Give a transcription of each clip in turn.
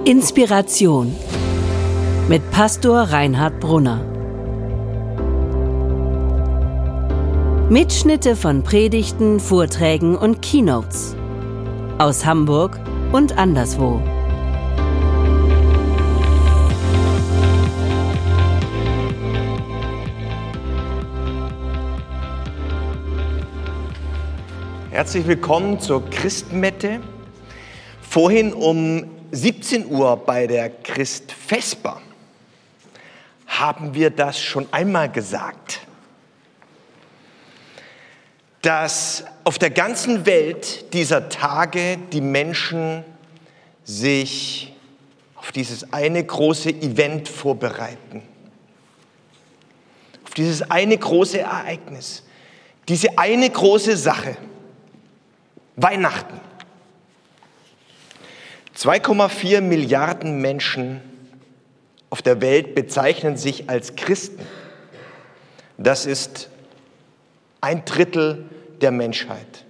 Inspiration mit Pastor Reinhard Brunner. Mitschnitte von Predigten, Vorträgen und Keynotes aus Hamburg und anderswo. Herzlich willkommen zur Christmette. Vorhin um 17 Uhr bei der Christvesper haben wir das schon einmal gesagt, dass auf der ganzen Welt dieser Tage die Menschen sich auf dieses eine große Event vorbereiten. Auf dieses eine große Ereignis, diese eine große Sache. Weihnachten. 2,4 Milliarden Menschen auf der Welt bezeichnen sich als Christen. Das ist 1/3 der Menschheit.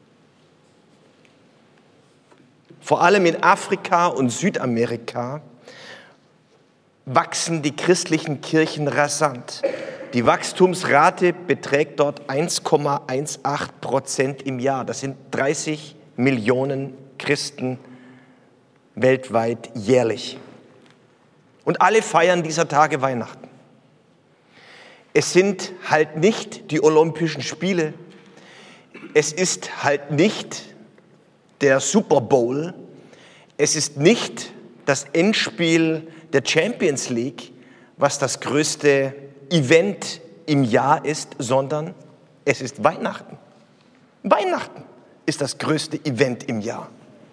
Vor allem in Afrika und Südamerika wachsen die christlichen Kirchen rasant. Die Wachstumsrate beträgt dort 1,18% im Jahr. Das sind 30 Millionen Christen weltweit jährlich. Und alle feiern dieser Tage Weihnachten. Es sind halt nicht die Olympischen Spiele. Es ist halt nicht der Super Bowl. Es ist nicht das Endspiel der Champions League, was das größte Event im Jahr ist, sondern es ist Weihnachten. Weihnachten ist das größte Event im Jahr.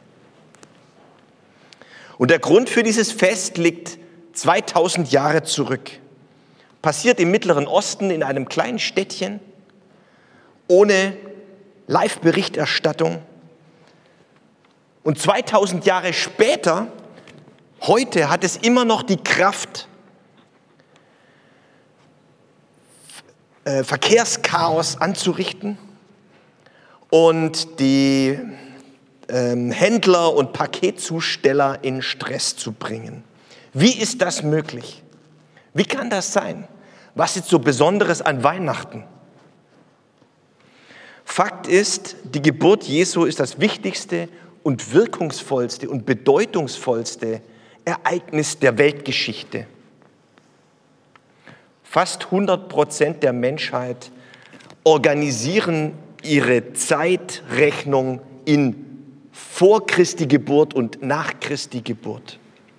Und der Grund für dieses Fest liegt 2000 Jahre zurück. Passiert im Mittleren Osten in einem kleinen Städtchen, ohne Live-Berichterstattung. Und 2000 Jahre später, heute, hat es immer noch die Kraft, Verkehrschaos anzurichten und die Händler und Paketzusteller in Stress zu bringen. Wie ist das möglich? Wie kann das sein? Was ist so Besonderes an Weihnachten? Fakt ist, die Geburt Jesu ist das wichtigste und wirkungsvollste und bedeutungsvollste Ereignis der Weltgeschichte. Fast 100% der Menschheit organisieren ihre Zeitrechnung in vor Christi Geburt und nach Christi Geburt.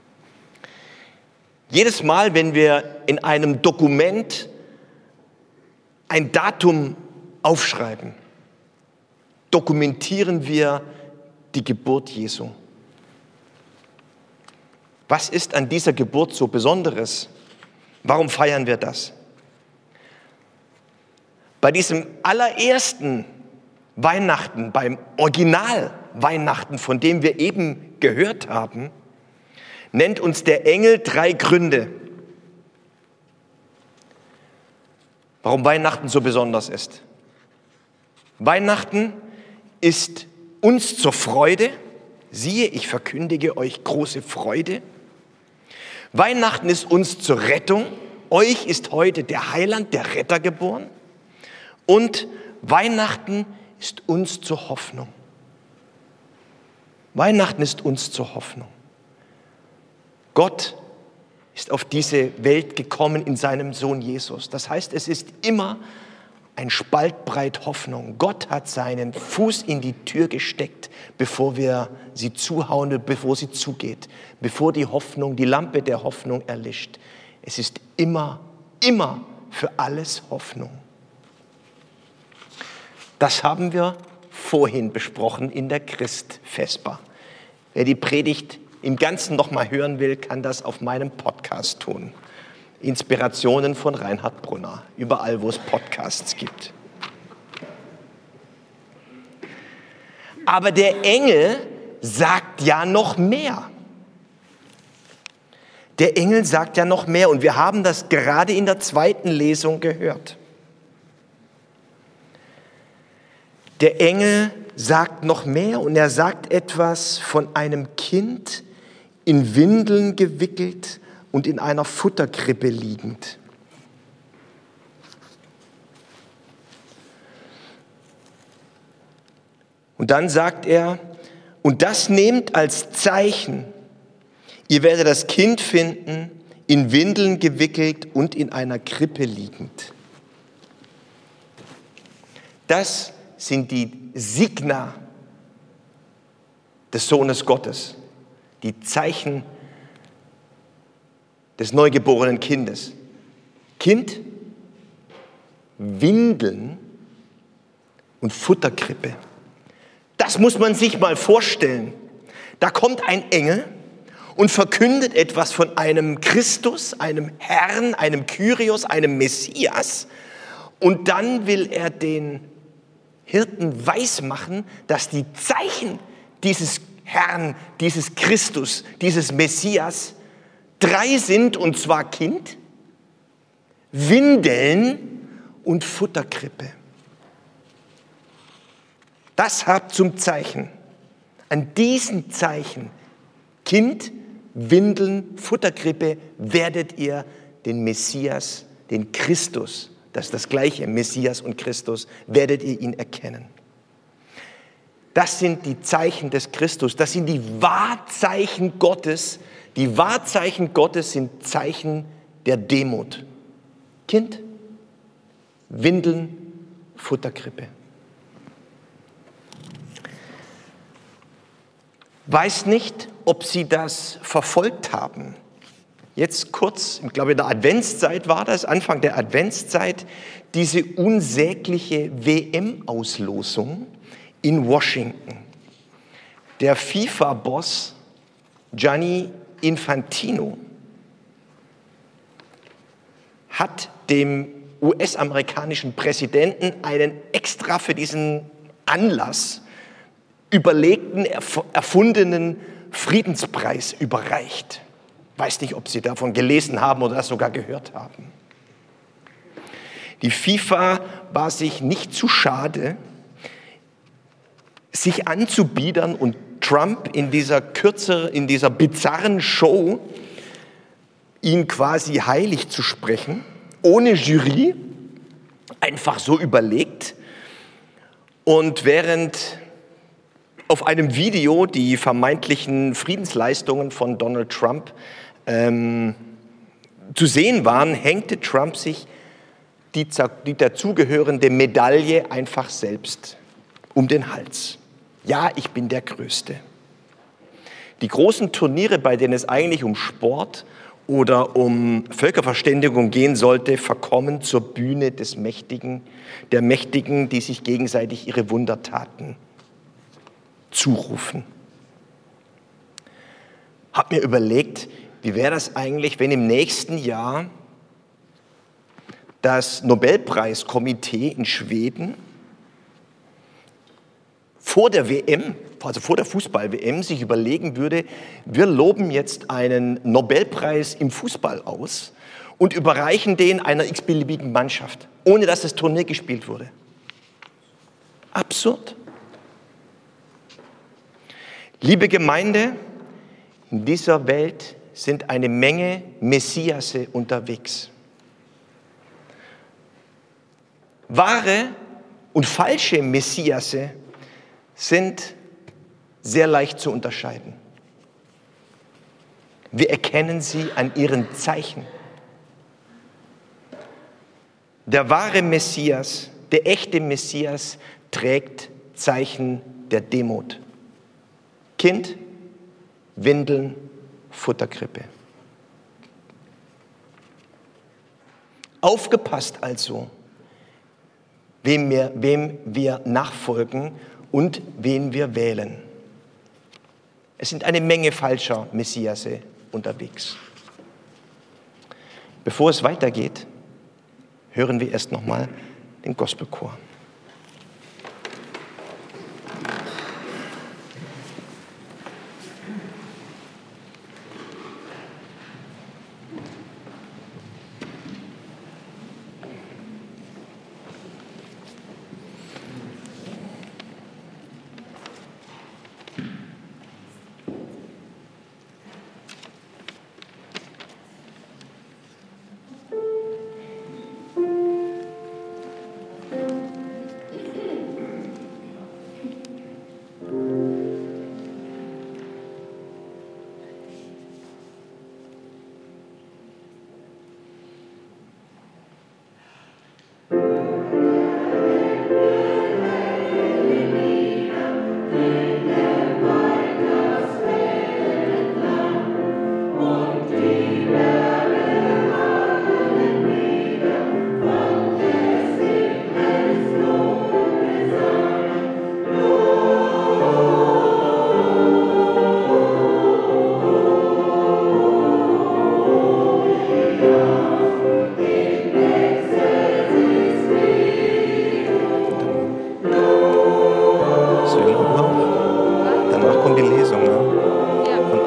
Jedes Mal, wenn wir in einem Dokument ein Datum aufschreiben, dokumentieren wir die Geburt Jesu. Was ist an dieser Geburt so Besonderes? Warum feiern wir das? Bei diesem allerersten Weihnachten, beim Original-Weihnachten, von dem wir eben gehört haben, nennt uns der Engel 3 Gründe, warum Weihnachten so besonders ist. Weihnachten ist uns zur Freude. Siehe, ich verkündige euch große Freude. Weihnachten ist uns zur Rettung. Euch ist heute der Heiland, der Retter geboren. Und Weihnachten ist uns zur Hoffnung. Weihnachten ist uns zur Hoffnung. Gott ist auf diese Welt gekommen in seinem Sohn Jesus. Das heißt, es ist immer ein Spalt breit Hoffnung. Gott hat seinen Fuß in die Tür gesteckt, bevor wir sie zuhauen, bevor sie zugeht, bevor die Hoffnung, die Lampe der Hoffnung erlischt. Es ist immer für alles Hoffnung. Das haben wir vorhin besprochen in der Christvesper. Wer die Predigt im Ganzen noch mal hören will, kann das auf meinem Podcast tun. Inspirationen von Reinhard Brunner, überall, wo es Podcasts gibt. Aber der Engel sagt ja noch mehr. Der Engel sagt ja noch mehr und wir haben das gerade in der zweiten Lesung gehört. Der Engel sagt noch mehr und er sagt etwas von einem Kind in Windeln gewickelt und in einer Futterkrippe liegend. Und dann sagt er, und das nehmt als Zeichen, ihr werdet das Kind finden, in Windeln gewickelt und in einer Krippe liegend. Das sind die Signa des Sohnes Gottes, die Zeichen des neugeborenen Kindes. Kind, Windeln und Futterkrippe. Das muss man sich mal vorstellen. Da kommt ein Engel und verkündet etwas von einem Christus, einem Herrn, einem Kyrios, einem Messias. Und dann will er den Hirten weismachen, dass die Zeichen dieses Herrn, dieses Christus, dieses Messias 3 sind, und zwar Kind, Windeln und Futterkrippe. Das habt zum Zeichen. An diesen Zeichen, Kind, Windeln, Futterkrippe, werdet ihr den Messias, den Christus, das ist das gleiche, Messias und Christus, werdet ihr ihn erkennen. Das sind die Zeichen des Christus, das sind die Wahrzeichen Gottes. Die Wahrzeichen Gottes sind Zeichen der Demut. Kind, Windeln, Futterkrippe. Weiß nicht, ob Sie das verfolgt haben. Jetzt kurz, ich glaube in der Adventszeit war das, Anfang der Adventszeit, diese unsägliche WM-Auslosung in Washington. Der FIFA-Boss Gianni Infantino hat dem US-amerikanischen Präsidenten einen extra für diesen Anlass überlegten, erfundenen Friedenspreis überreicht. Weiß nicht, ob Sie davon gelesen haben oder das sogar gehört haben. Die FIFA war sich nicht zu schade, sich anzubiedern und Trump in dieser bizarren Show ihn quasi heilig zu sprechen, ohne Jury, einfach so überlegt. Und während auf einem Video die vermeintlichen Friedensleistungen von Donald Trump zu sehen waren, hängte Trump sich die dazugehörende Medaille einfach selbst um den Hals. Ja, ich bin der Größte. Die großen Turniere, bei denen es eigentlich um Sport oder um Völkerverständigung gehen sollte, verkommen zur Bühne der Mächtigen, die sich gegenseitig ihre Wundertaten zurufen. Hab mir überlegt, wie wäre das eigentlich, wenn im nächsten Jahr das Nobelpreiskomitee in Schweden vor der WM, also vor der Fußball-WM, sich überlegen würde, wir loben jetzt einen Nobelpreis im Fußball aus und überreichen den einer x-beliebigen Mannschaft, ohne dass das Turnier gespielt wurde. Absurd. Liebe Gemeinde, in dieser Welt sind eine Menge Messiasse unterwegs. Wahre und falsche Messiasse sind sehr leicht zu unterscheiden. Wir erkennen sie an ihren Zeichen. Der wahre Messias, der echte Messias, trägt Zeichen der Demut. Kind, Windeln, Futterkrippe. Aufgepasst also, wem wir nachfolgen und wen wir wählen. Es sind eine Menge falscher Messiasse unterwegs. Bevor es weitergeht, hören wir erst nochmal den Gospelchor.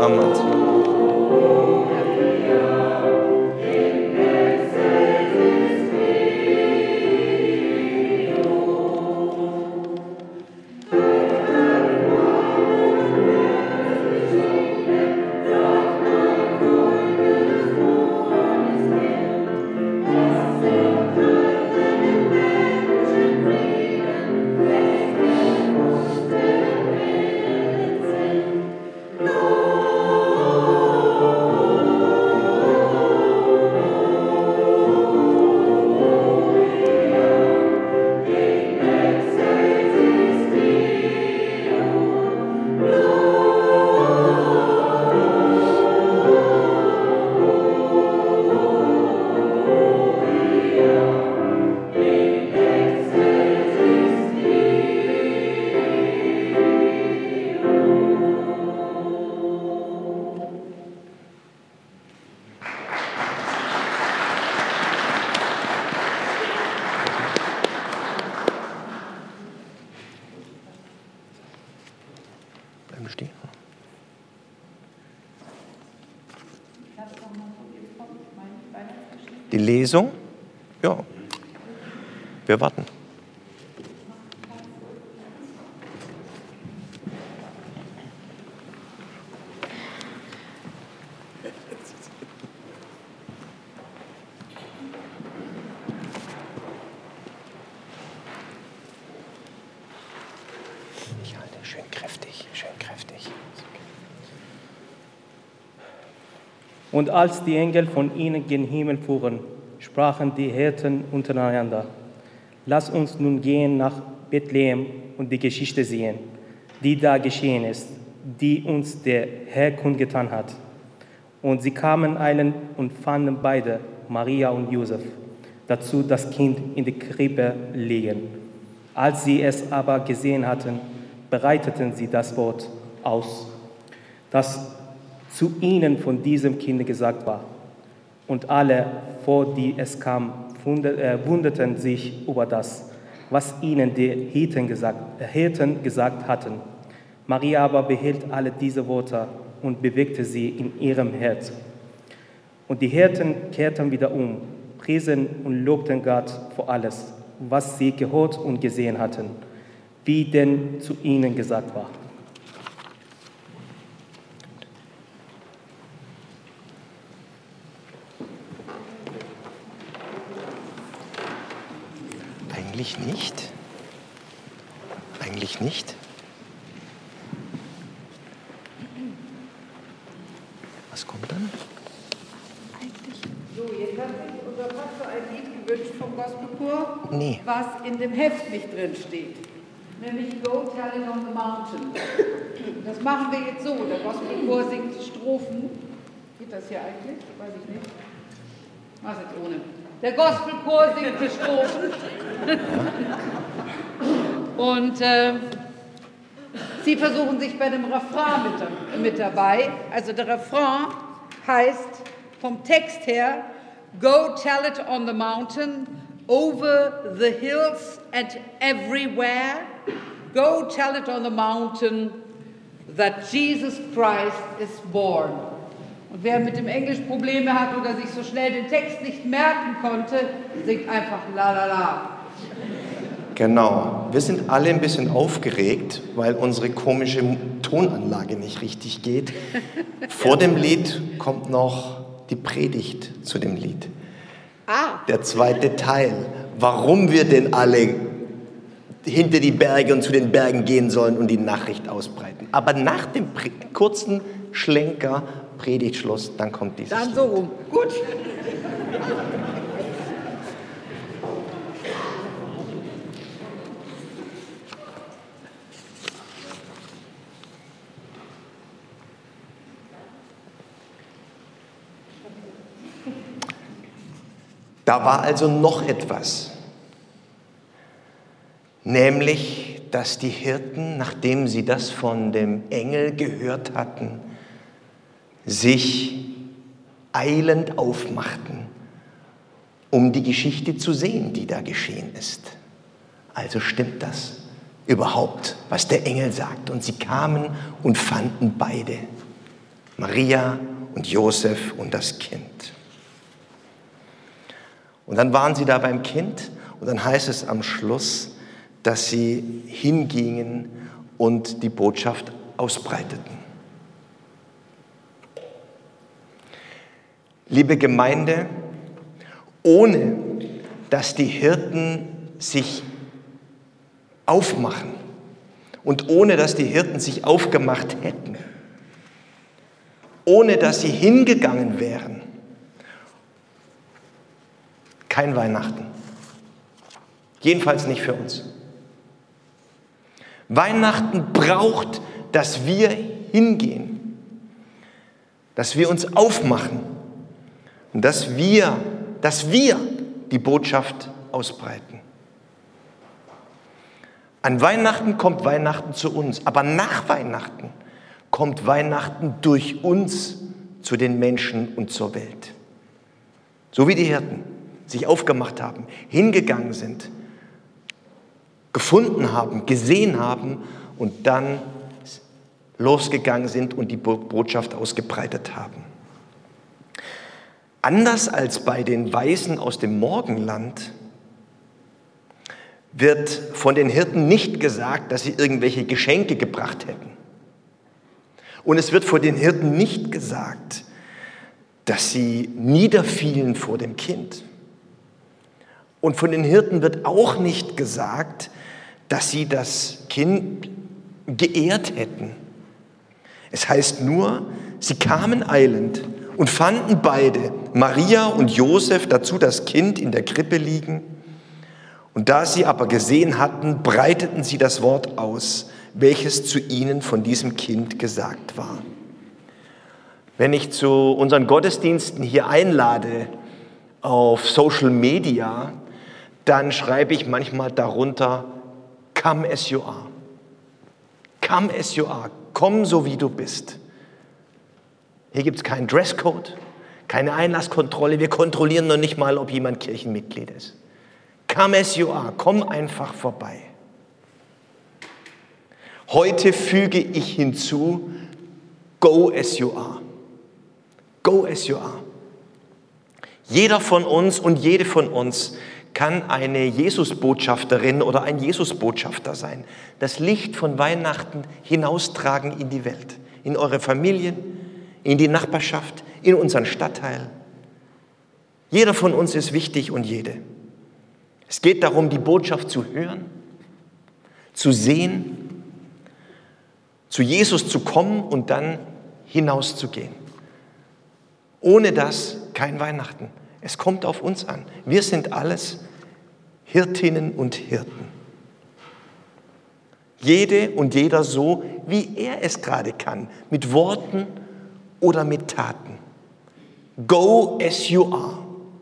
bekommen hat. Die Lesung? Ja, wir warten. Ich halte schön kräftig, schön kräftig. Und als die Engel von ihnen gen Himmel fuhren, sprachen die Hirten untereinander: Lass uns nun gehen nach Bethlehem und die Geschichte sehen, die da geschehen ist, die uns der Herr kundgetan hat. Und sie kamen eilend und fanden beide, Maria und Josef, dazu das Kind in der Krippe liegen. Als sie es aber gesehen hatten, breiteten sie das Wort aus, das zu ihnen von diesem Kind gesagt war. Und alle, vor die es kam, wunderten sich über das, was ihnen die Hirten gesagt hatten. Maria aber behielt alle diese Worte und bewegte sie in ihrem Herz. Und die Hirten kehrten wieder um, priesen und lobten Gott für alles, was sie gehört und gesehen hatten, wie denn zu ihnen gesagt war. Eigentlich nicht. Eigentlich nicht. Was kommt dann? So, jetzt hat sich unser Pastor ein Lied gewünscht vom Gospelchor, Nee. was in dem Heft nicht drin steht. Nämlich Go Tell It on the Mountain. Das machen wir jetzt so. Der Gospelchor singt Strophen. Geht das hier eigentlich? Weiß ich nicht. Mach's jetzt ohne. Der Gospelchor singt die Strophen. Und sie versuchen sich bei dem Refrain mit dabei. Also der Refrain heißt vom Text her: Go tell it on the mountain, over the hills and everywhere. Go tell it on the mountain that Jesus Christ is born. Und wer mit dem Englisch Probleme hat oder sich so schnell den Text nicht merken konnte, singt einfach la la la. Genau. Wir sind alle ein bisschen aufgeregt, weil unsere komische Tonanlage nicht richtig geht. Vor dem Lied kommt noch die Predigt zu dem Lied. Der zweite Teil. Warum wir denn alle hinter die Berge und zu den Bergen gehen sollen und die Nachricht ausbreiten. Aber nach dem kurzen Schlenker, Predigtschluss, dann kommt dieses Dann so rum. Gut. Da war also noch etwas, nämlich, dass die Hirten, nachdem sie das von dem Engel gehört hatten, sich eilend aufmachten, um die Geschichte zu sehen, die da geschehen ist. Also stimmt das überhaupt, was der Engel sagt. Und sie kamen und fanden beide. Maria und Josef und das Kind. Und dann waren sie da beim Kind und dann heißt es am Schluss, dass sie hingingen und die Botschaft ausbreiteten. Liebe Gemeinde, ohne dass die Hirten sich aufmachen und ohne dass die Hirten sich aufgemacht hätten, ohne dass sie hingegangen wären, kein Weihnachten. Jedenfalls nicht für uns. Weihnachten braucht, dass wir hingehen, dass wir uns aufmachen und dass wir die Botschaft ausbreiten. An Weihnachten kommt Weihnachten zu uns, aber nach Weihnachten kommt Weihnachten durch uns zu den Menschen und zur Welt. So wie die Hirten sich aufgemacht haben, hingegangen sind, gefunden haben, gesehen haben und dann losgegangen sind und die Botschaft ausgebreitet haben. Anders als bei den Weisen aus dem Morgenland wird von den Hirten nicht gesagt, dass sie irgendwelche Geschenke gebracht hätten. Und es wird von den Hirten nicht gesagt, dass sie niederfielen vor dem Kind. Und von den Hirten wird auch nicht gesagt, dass sie das Kind geehrt hätten. Es heißt nur, sie kamen eilend und fanden beide, Maria und Josef, dazu das Kind in der Krippe liegen. Und da sie aber gesehen hatten, breiteten sie das Wort aus, welches zu ihnen von diesem Kind gesagt war. Wenn ich zu unseren Gottesdiensten hier einlade auf Social Media, dann schreibe ich manchmal darunter, come as you are. Come as you are. Komm so wie du bist. Hier gibt es keinen Dresscode, keine Einlasskontrolle. Wir kontrollieren noch nicht mal, ob jemand Kirchenmitglied ist. Come as you are. Komm einfach vorbei. Heute füge ich hinzu, go as you are. Go as you are. Jeder von uns und jede von uns kann eine Jesusbotschafterin oder ein Jesusbotschafter sein. Das Licht von Weihnachten hinaustragen in die Welt, in eure Familien, in die Nachbarschaft, in unseren Stadtteil. Jeder von uns ist wichtig und jede. Es geht darum, die Botschaft zu hören, zu sehen, zu Jesus zu kommen und dann hinauszugehen. Ohne das kein Weihnachten. Es kommt auf uns an. Wir sind alles Hirtinnen und Hirten. Jede und jeder so, wie er es gerade kann, mit Worten oder mit Taten. Go as you are.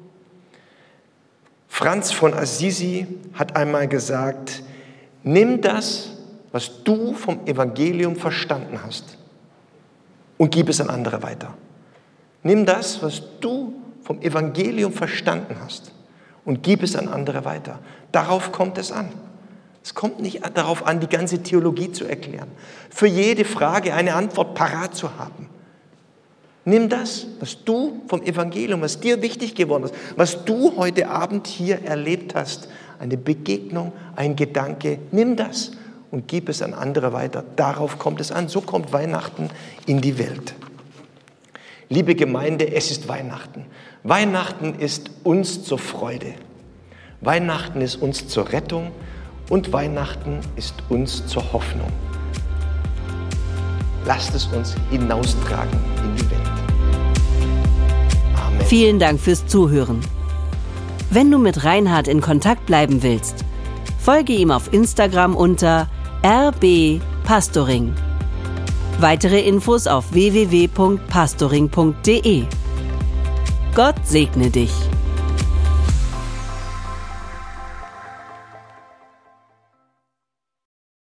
Franz von Assisi hat einmal gesagt, nimm das, was du vom Evangelium verstanden hast und gib es an andere weiter. Nimm das, was du vom Evangelium verstanden hast und gib es an andere weiter. Darauf kommt es an. Es kommt nicht darauf an, die ganze Theologie zu erklären. Für jede Frage eine Antwort parat zu haben. Nimm das, was du vom Evangelium, was dir wichtig geworden ist, was du heute Abend hier erlebt hast, eine Begegnung, ein Gedanke, nimm das und gib es an andere weiter. Darauf kommt es an. So kommt Weihnachten in die Welt. Liebe Gemeinde, es ist Weihnachten. Weihnachten ist uns zur Freude. Weihnachten ist uns zur Rettung und Weihnachten ist uns zur Hoffnung. Lasst es uns hinaustragen in die Welt. Amen. Vielen Dank fürs Zuhören. Wenn du mit Reinhard in Kontakt bleiben willst, folge ihm auf Instagram unter rbpastoring. Weitere Infos auf www.pastoring.de. Gott segne dich.